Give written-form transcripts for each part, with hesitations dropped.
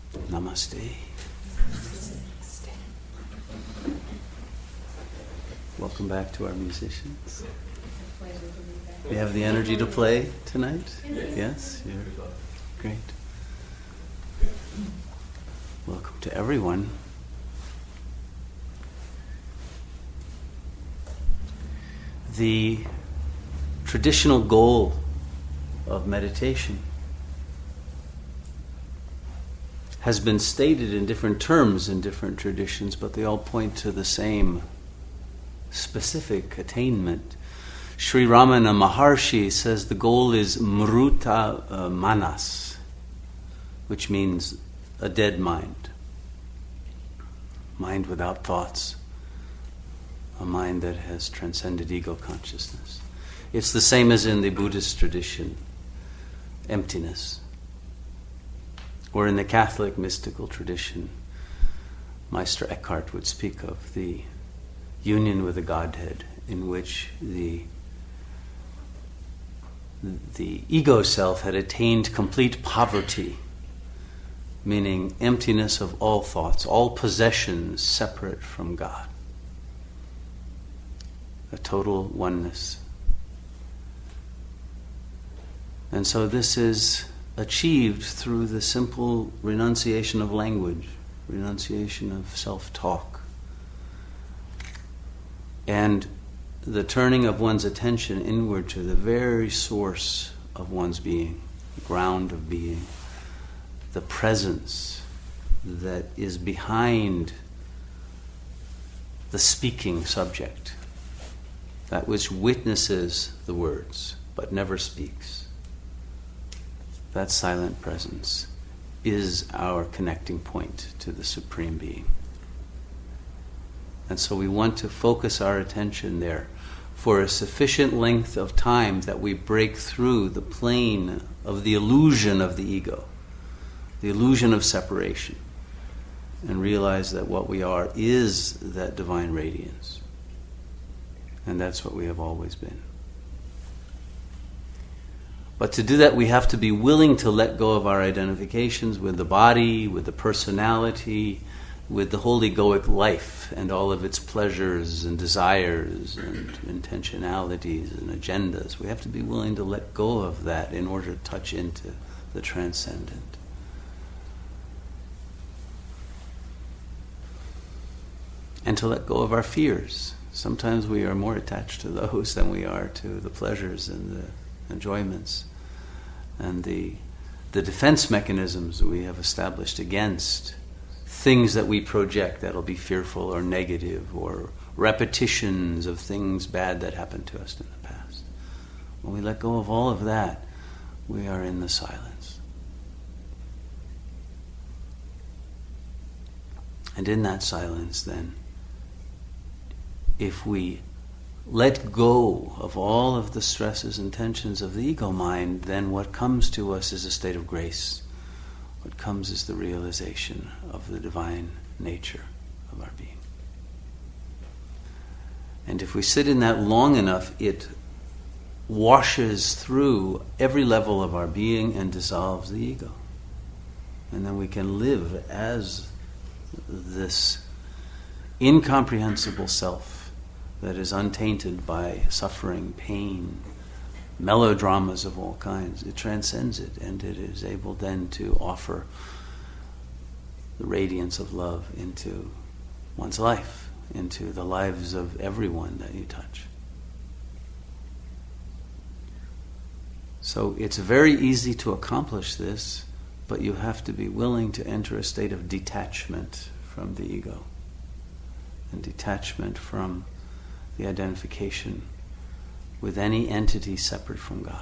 Namaste. Welcome back to our musicians. You have the energy to play tonight? Yes? You're great. Welcome to everyone. The traditional goal of meditation has been stated in different terms in different traditions, but they all point to the same specific attainment. Sri Ramana Maharshi says the goal is Mruta Manas, which means a dead mind. Mind without thoughts. A mind that has transcended ego consciousness. It's the same as in the Buddhist tradition, emptiness. Or in the Catholic mystical tradition, Meister Eckhart would speak of the union with the Godhead, in which the ego self had attained complete poverty, meaning emptiness of all thoughts, all possessions separate from God. A total oneness. And so this is achieved through the simple renunciation of language, renunciation of self-talk, and the turning of one's attention inward to the very source of one's being, ground of being, the presence that is behind the speaking subject, that which witnesses the words but never speaks. That silent presence is our connecting point to the Supreme Being. And so we want to focus our attention there for a sufficient length of time that we break through the plane of the illusion of the ego, the illusion of separation, and realize that what we are is that divine radiance. And that's what we have always been. But to do that, we have to be willing to let go of our identifications with the body, with the personality, with the whole egoic life and all of its pleasures and desires and intentionalities and agendas. We have to be willing to let go of that in order to touch into the transcendent. And to let go of our fears. Sometimes we are more attached to those than we are to the pleasures and the enjoyments and the defense mechanisms that we have established against things that we project that'll be fearful or negative, or repetitions of things bad that happened to us in the past. When we let go of all of that, we are in the silence. And in that silence, then, if we let go of all of the stresses and tensions of the ego mind, then what comes to us is a state of grace. What comes is the realization of the divine nature of our being. And if we sit in that long enough, it washes through every level of our being and dissolves the ego. And then we can live as this incomprehensible self that is untainted by suffering, pain, melodramas of all kinds. It transcends it, and it is able then to offer the radiance of love into one's life, into the lives of everyone that you touch. So it's very easy to accomplish this, but you have to be willing to enter a state of detachment from the ego, and detachment from the identification with any entity separate from God.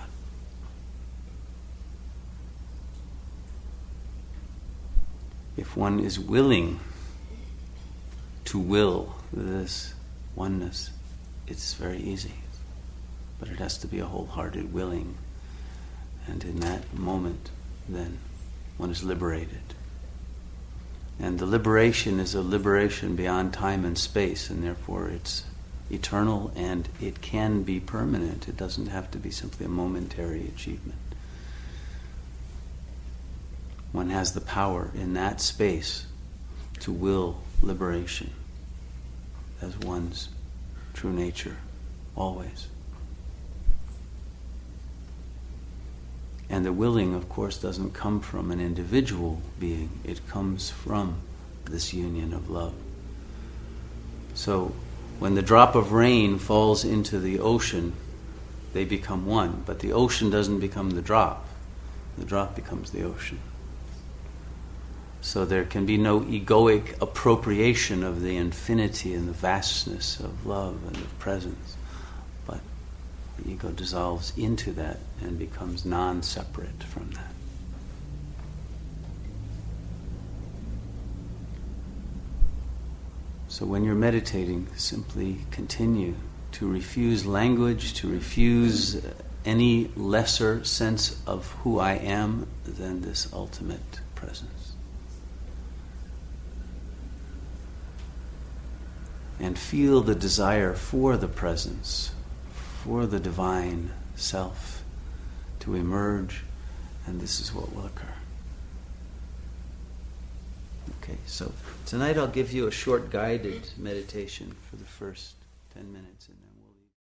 If one is willing to will this oneness, it's very easy. But it has to be a wholehearted willing. And in that moment, then, one is liberated. And the liberation is a liberation beyond time and space, and therefore it's eternal, and it can be permanent. It doesn't have to be simply a momentary achievement. one has the power in that space to will liberation as one's true nature, always. And the willing, of course, doesn't come from an individual being. It comes from this union of love. So when the drop of rain falls into the ocean, they become one. But the ocean doesn't become the drop. The drop becomes the ocean. So there can be no egoic appropriation of the infinity and the vastness of love and of presence. But the ego dissolves into that and becomes non-separate from that. So when you're meditating, simply continue to refuse language, to refuse any lesser sense of who I am than this ultimate presence. And feel the desire for the presence, for the divine self to emerge, and this is what will occur. Okay, so tonight I'll give you a short guided meditation for the first 10 minutes.